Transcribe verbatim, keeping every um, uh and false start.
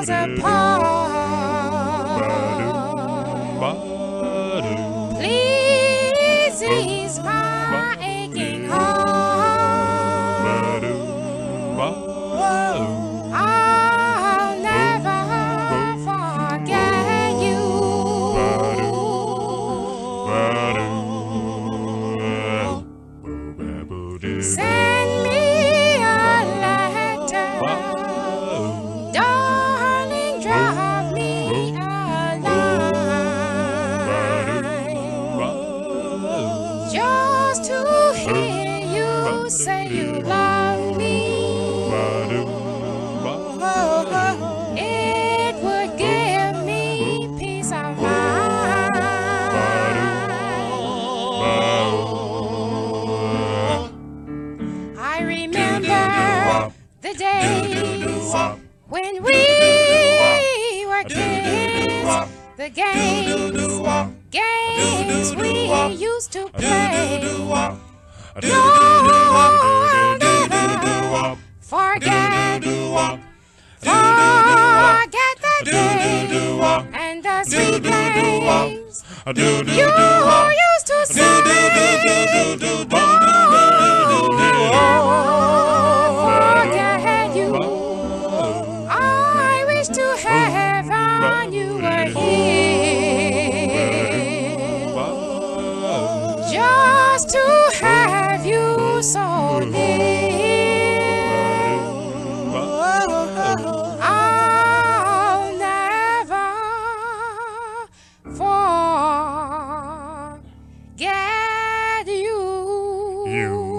miles apart. Please ease my aching heart. I'll never forget you. Send me a letter, darling, drop me a line, just to hear you say you love me. It would give me peace of mind. I remember the days when we were kids, the games, games we used to play. No, I'll never forget, forget the day and the sweet things you used to say. Forget you. I wish to heaven you were here, just to have you so near. I'll never forget you. You.